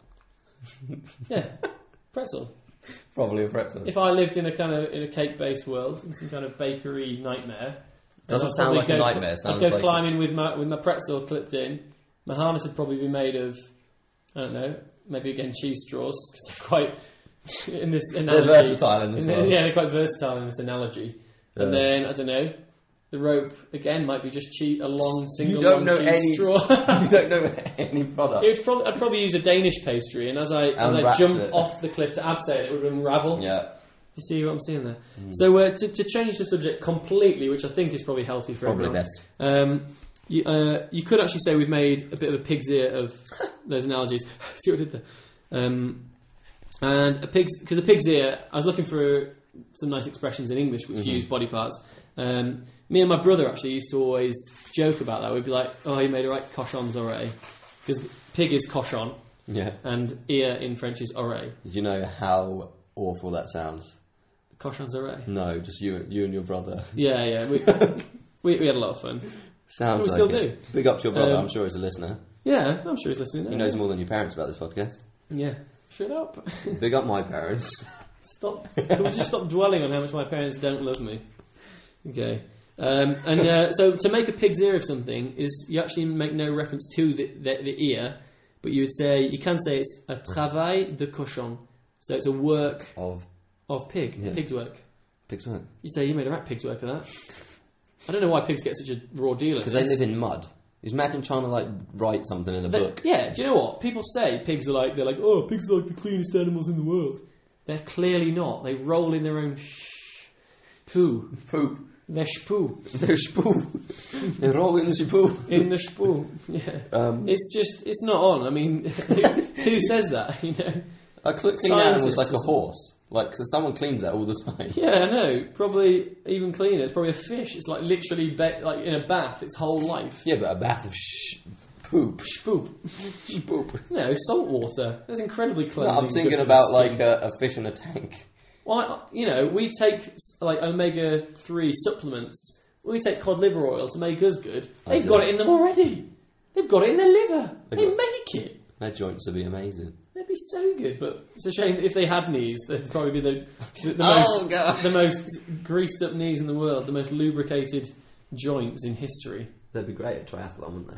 Yeah, pretzel. Probably a pretzel. If I lived in a kind of in a cake-based world, in some kind of bakery nightmare, Doesn't I'd sound probably like a go- nightmare. Sounds I'd go like climbing with my with my pretzel clipped in. My harness would probably be made of, I don't know, maybe again cheese straws because they're quite in this analogy. They're versatile in this in the- world. Yeah, they're quite versatile in this analogy. Yeah. And then I don't know, the rope again might be just cheap, a long single You don't long know cheese any. straw. You don't know any product. It would probably, I'd probably use a Danish pastry, and as I as I Unwrapped jump it. off the cliff to abseil, it would unravel. Yeah. You see what I'm seeing there? So uh, to, to change the subject completely, which I think is probably healthy for Probably everyone. best. Um, you, uh, you could actually say we've made a bit of a pig's ear of those analogies. See what I did there? Um, and a pig's because a pig's ear. I was looking for some nice expressions in English which Mm-hmm. use body parts. Um, me and my brother actually used to always joke about that. We'd be like, "Oh, you made a right cochon's oreille," because pig is cochon Yeah. and ear in French is oreille. You know how awful that sounds. Cochon's oreille. No, just you, you and your brother. Yeah, yeah. We, we we had a lot of fun. Sounds We like still it. Big up to your brother. Um, I'm sure he's a listener. Yeah, I'm sure he's listening. He now. knows more than your parents about this podcast. Yeah. Shut up. Big up my parents. Stop. Can we just stop dwelling on how much my parents don't love me? Okay. Um, and uh, so to make a pig's ear of something is you actually make no reference to the, the, the ear, but you would say, you can say it's a travail de cochon. So it's a work Of of pig, Yeah. a pig's work. pig's work. You'd say you made a right pig's work of that. I don't know why pigs get such a raw deal at Because they this. live in mud. Just imagine trying to like write something in a They- book. Yeah, do you know what? People say pigs are like, they're like, oh, pigs are like the cleanest animals in the world. They're clearly not. They roll in their own sh- poo. Poop. Their shpoo. They're spoo. They roll in the poo. In the shpoo. Yeah. Um, It's just, it's not on. I mean, who says that, you know? a cl- clean Scientists animal's like a is- horse. Like, because someone cleans that all the time. Yeah, I know. Probably even cleaner. It's probably a fish. It's like literally ba- like in a bath its whole life. Yeah, but a bath of sh- poop. Shpoop. Poop. No, salt water. That's incredibly No, cleansing. I'm good thinking for the about skin. like a, a fish in a tank. Well, you know, we take like omega three supplements. We take cod liver oil to make us good. I They've do. got it in them already. They've got it in their liver. They've They got- make it. Their joints would be amazing. They'd be so good, but it's a shame if they had knees. They'd probably be the the, the Oh, most God. the most greased up knees in the world, the most lubricated joints in history. They'd be great at triathlon, wouldn't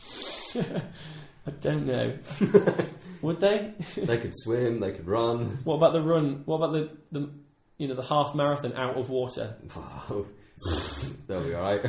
they? I don't know. Would they? They could swim, they could run. What about the run? What about the, the you know the half marathon out of water? Oh, they'll be alright.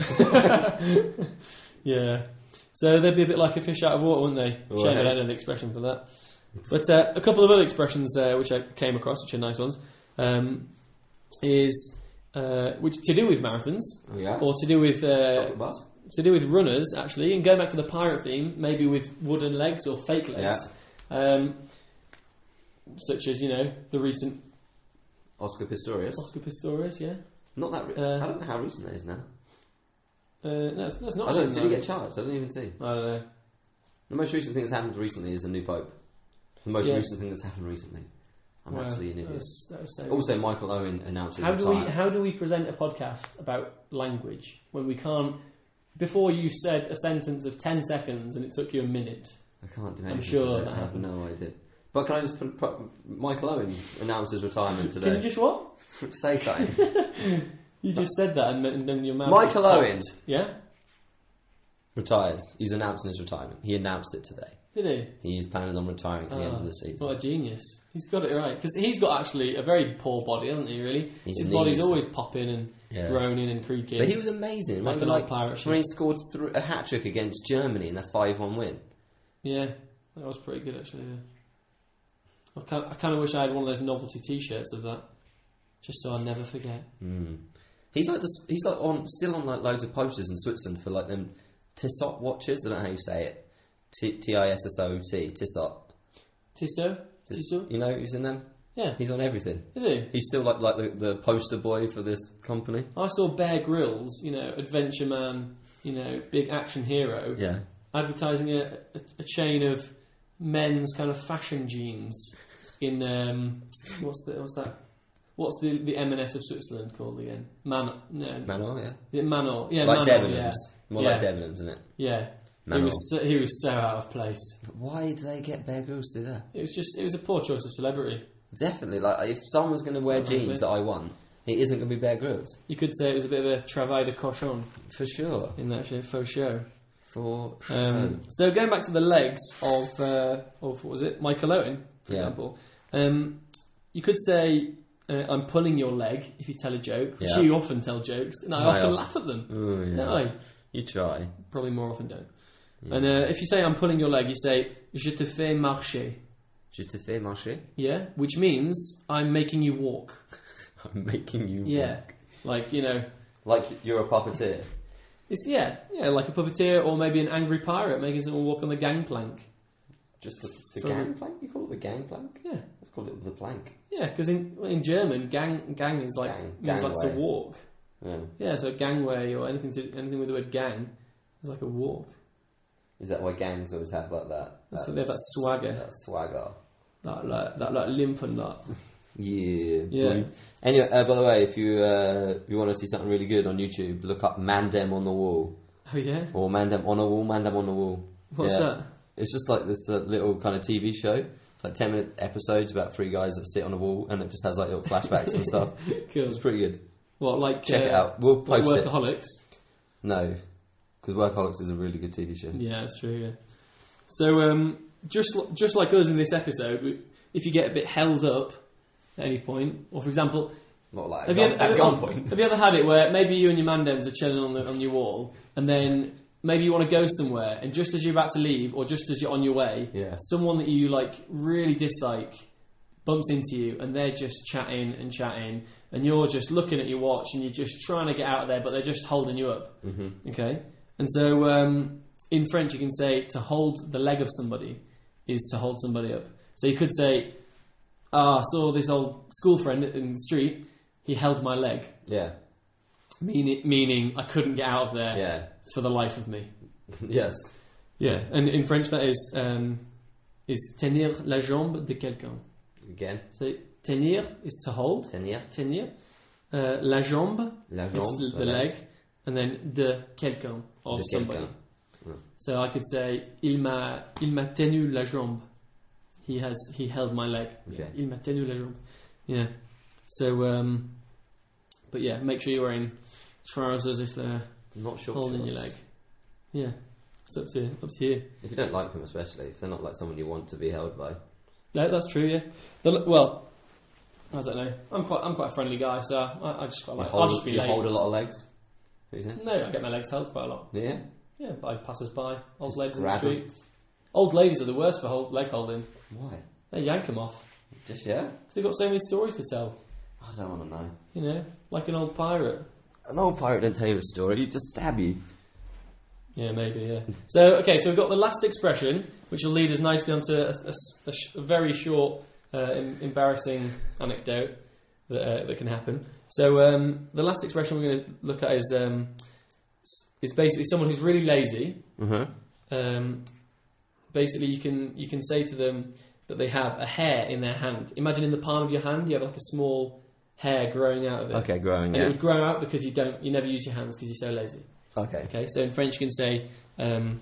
Yeah. So they'd be a bit like a fish out of water, wouldn't they? Well, Shame I hey. don't know the expression for that. But uh, a couple of other expressions uh, which I came across, which are nice ones, um, is uh, which to do with marathons Oh, yeah? or to do with uh, Chocolate bars? to do with runners actually, and going back to the pirate theme, maybe with wooden legs or fake legs, um, such as you know the recent Oscar Pistorius. Oscar Pistorius, yeah. Not that. Re- Uh, I don't know how recent that is now. Uh, no, that's, that's not. I don't. actually Did he no. get charged? I don't even see. I don't know. The most recent thing that's happened recently is the new pope. The most Yeah. recent thing that's happened recently. I'm Wow, actually an that idiot. was- that was so Also, Michael Owen announced his How do we retirement. how do we present a podcast about language when we can't? Before you said a sentence of ten seconds and it took you a minute. I can't do I'm anything. sure to that I have happened. no idea. But can I just put, put Michael Owen announced his retirement today? Can you just what? Say something. You just said that and, and then your mouth. Michael just popped. Owen Yeah. retires. He's announcing his retirement. He announced it today. Did he? He is planning on retiring at the end Ah, of the season. What a genius! He's got it right because he's got actually a very poor body, hasn't he? Really, His his body's knees. always popping and Yeah. groaning and creaking. But he was amazing. Like Remember, an like, old pirate ship. when he scored thr a hat trick against Germany in a five one win. Yeah, that was pretty good actually. Yeah. I kind I kind of wish I had one of those novelty T-shirts of that, just so I never forget. Mm. He's like the, he's like on still on like loads of posters in Switzerland for like them Tissot watches. I don't know how you say it. T T I S S O T Tissot. Tissot, Tis- Tissot. You know who's in them? Yeah. He's on everything. Is he? He's still like like the, the poster boy for this company. I saw Bear Grylls, you know, adventure man, you know, big action hero, Yeah. advertising a, a, a chain of men's kind of fashion jeans in um, what's the what's that? What's the the M and S of Switzerland called again? Man, no, Manor, yeah. yeah, Manor, yeah, Like Manor, Debenhams. yeah. More yeah. like Debenhams, isn't it? Yeah, he Manor. was so, he was so out of place. But why did they get Bear Grylls to do that? It was just it was a poor choice of celebrity. Definitely. Like, if someone's going to wear Definitely. jeans that I want, it isn't going to be Bear Grylls. You could say it was a bit of a travail de cochon For sure. in that show, faux show. For Um, so going back to the legs of uh, of what was it, Michael Owen, for Yeah. example. Um, you could say uh, I'm pulling your leg if you tell a joke. Which Yeah. you often tell jokes, and I I often often- laugh at them. Oh, yeah. Don't I? You try. Probably more often don't. Yeah. And uh, if you say I'm pulling your leg, you say je te fais marcher. Je te fais marcher. Yeah, which means I'm making you walk. I'm making you Yeah, walk. like you know, Like you're a puppeteer. it's yeah, yeah, like a puppeteer or maybe an angry pirate making someone walk on the gangplank. Just the, the So- gangplank? You call it the gangplank? Yeah, Let's call it the plank. yeah, because in in German, gang gang is like Gang- means like to gangway. walk. Yeah. Yeah, so gangway or anything to anything with the word gang is like a walk. Is that why gangs always have like that? That's why they have that swagger. That swagger. That like that like limp and that. Yeah. Yeah. Brilliant. Anyway, uh, by the way, if you uh, you want to see something really good on YouTube, look up Mandem on the Wall. Oh yeah, Or Mandem on a Wall, Mandem on the Wall. what's Yeah. that? It's just like this uh, little kind of T V show. It's like ten minute episodes about three guys that sit on a wall and it just has like little flashbacks and stuff. Cool. It's pretty good. What like Check uh, it out. We'll like post it. Workaholics? No, because Workaholics is a really good T V show. Yeah, that's true. Yeah. So um, just li- just like us in this episode, we, if you get a bit held up at any point, or for example, Not like have at, you, gun, ever, at gunpoint. have you ever had it where maybe you and your mandems are chilling on the, on your wall, and then maybe you want to go somewhere, and just as you're about to leave, or just as you're on your way, Yeah. someone that you like really dislike bumps into you, and they're just chatting and chatting, and you're just looking at your watch, and you're just trying to get out of there, but they're just holding you up. Mm-hmm. Okay, and so um, in French you can say to hold the leg of somebody is to hold somebody up. So you could say, "Ah, I saw this old school friend in the street. He held my leg," Yeah. meaning meaning I couldn't get out of there Yeah. for the life of me. Yes. Yeah, and in French that is um, is tenir la jambe de quelqu'un. Again. So tenir is to hold. Tenir. Tenir. Uh, la jambe La is jambe. the, the leg, and then de quelqu'un of De somebody. quelqu'un. Mm. So I could say il m'a il m'a tenu la jambe. He has he held my leg. Okay. Il m'a tenu la jambe. Yeah. So um, but yeah, make sure you're wearing trousers if they're Not short holding shorts. your leg. Yeah. It's up to up to you. If you don't like them, especially if they're not like someone you want to be held by. No, that's true. Yeah. The, well, I don't know. I'm quite I'm quite a friendly guy, so I, I just quite You like. hold, I'll just be you late. hold a lot of legs. What do you think? No, I get my legs held quite a lot. Yeah. Yeah, by passers by, old Just ladies in the grab 'em. street. Old ladies are the worst for hold, leg holding. Why? They yank them off Just yeah. because they've got so many stories to tell. I don't want to know. You know, like an old pirate. An old pirate didn't tell you a story. He'd just stab you. Yeah, maybe. Yeah. So okay, so we've got the last expression, which will lead us nicely onto a, a, a, sh- a very short, uh, em- embarrassing anecdote that uh, that can happen. So um, the last expression we're going to look at is um, is basically someone who's really lazy. Mm-hmm. Um, basically, you can you can say to them that they have a hair in their hand. Imagine in the palm of your hand, you have like a small hair growing out of it. Okay, growing. And Yeah. it would grow out because you don't you never use your hands because you're so lazy. Okay. Okay, so in French you can say um,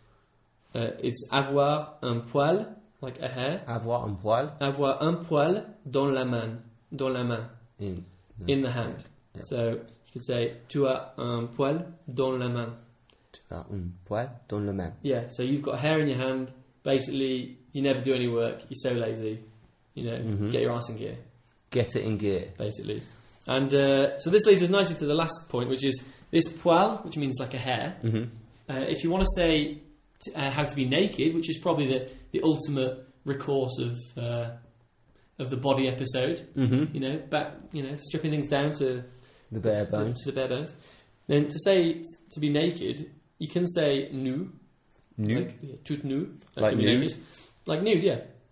uh, it's avoir un poil, like a hair. Avoir un poil Avoir un poil dans la main, dans la main, in in the hand. Yeah. So you could say tu as un poil dans la main. Tu as un poil dans la main. Yeah, so you've got hair in your hand. Basically, you never do any work. You're so lazy. You know, Mhm. get your ass in gear, Get it in gear. basically. And uh, so this leads us nicely to the last point, which is this poil, which means like a hair. Mm-hmm. Uh, if you want to say t- uh, how to be naked, which is probably the, the ultimate recourse of uh, of the body episode, Mm-hmm. you know, back, you know, stripping things down to The bare bones. to the bare bones. Then to say t- to be naked, you can say nu, Nu. like yeah, tout nu, Like can be nude? naked. Like nude, yeah.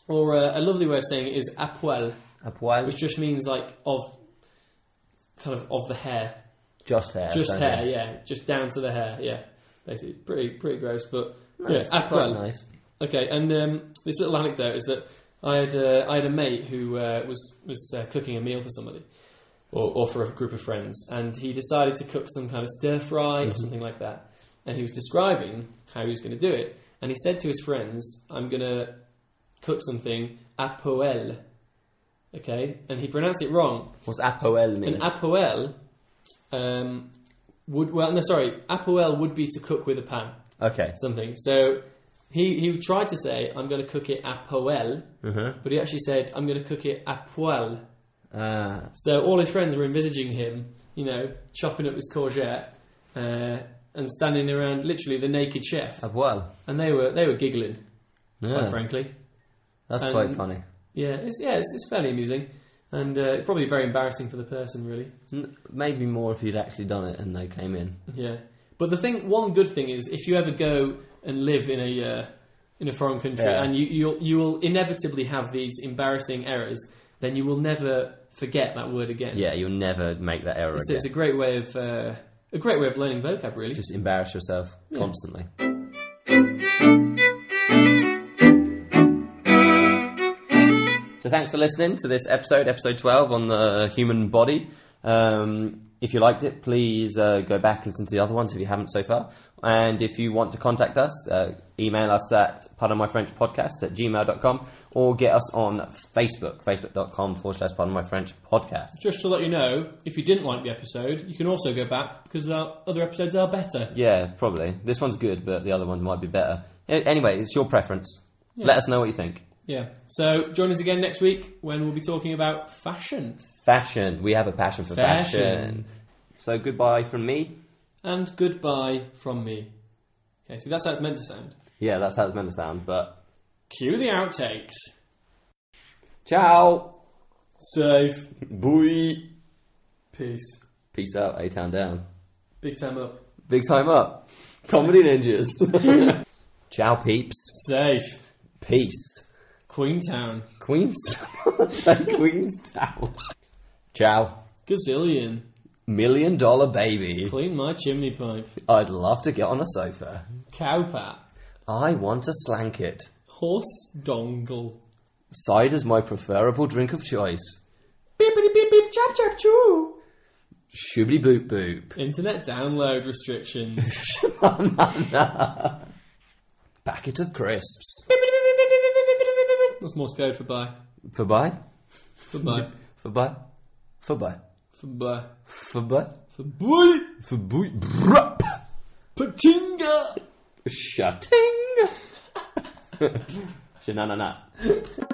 Or uh, a lovely way of saying it is à poil, A poil. which just means like of, kind of of the hair. Just hair. Just don't hair, you? yeah. Just down to the hair, yeah. Basically, pretty pretty gross, but Nice, yeah, à quite poil. nice. Okay, and um, this little anecdote is that I had uh, I had a mate who uh, was was uh, cooking a meal for somebody, or, or for a group of friends, and he decided to cook some kind of stir fry or something like that. And he was describing how he was going to do it, and he said to his friends, "I'm going to cook something à poêle." Okay, and he pronounced it wrong. What's apoel mean? An à poêle um, would well no sorry à poêle would be to cook with a pan. Okay. Something. So he he tried to say, I'm going to cook it à poêle, Uh-huh. but he actually said, I'm going to cook it à poêle. Ah. So all his friends were envisaging him, you know, chopping up his courgette uh, and standing around literally the naked chef. A poil. And they were they were giggling, Yeah. quite frankly. That's And- quite funny. Yeah, it's, yeah, it's, it's fairly amusing. And uh, probably very embarrassing for the person, really. N- Maybe more if you'd actually done it and they came in. Yeah. But the thing, one good thing is, if you ever go and live in a uh, in a foreign country, Yeah. and you you'll, you will inevitably have these embarrassing errors, then you will never forget that word again. Yeah, you'll never make that error It's, again. it's a great way of uh, a great way of learning vocab, really. Just embarrass yourself Yeah. constantly. So thanks for listening to this episode, episode twelve on the human body. Um, if you liked it, please uh, go back and listen to the other ones if you haven't so far. And if you want to contact us, uh, email us at pardon my French podcast at gmail dot com or get us on Facebook, facebook.com forward slash pardon my French podcast. Just to let you know, if you didn't like the episode, you can also go back because our other episodes are better. Yeah, probably. This one's good, but the other ones might be better. A- Anyway, it's your preference. Yeah. Let us know what you think. Yeah. So join us again next week when we'll be talking about fashion. Fashion. We have a passion for fashion. Fashion. So goodbye from me. And goodbye from me. Okay, so that's how it's meant to sound. Yeah, that's how it's meant to sound, but... Cue the outtakes. Ciao! Safe. Bye! Peace. Peace out, A-Town down. Big time up. Big time up. Comedy ninjas. Ciao, peeps. Safe. Peace. Queentown. Queens... Queenstown. Ciao. Gazillion. Million dollar baby. Clean my chimney pipe. I'd love to get on a sofa. Cowpat. I want a slanket. Horse dongle. Cider's my preferable drink of choice. Beepity beep beep chap chap choo. Shoobity boop boop. Internet download restrictions. Packet of crisps. That's Morse code for bye. For bye? For bye. For bye? For bye? For bye. For bye? For boy. For boy? Brup. Patinga. Shutting. Shananana.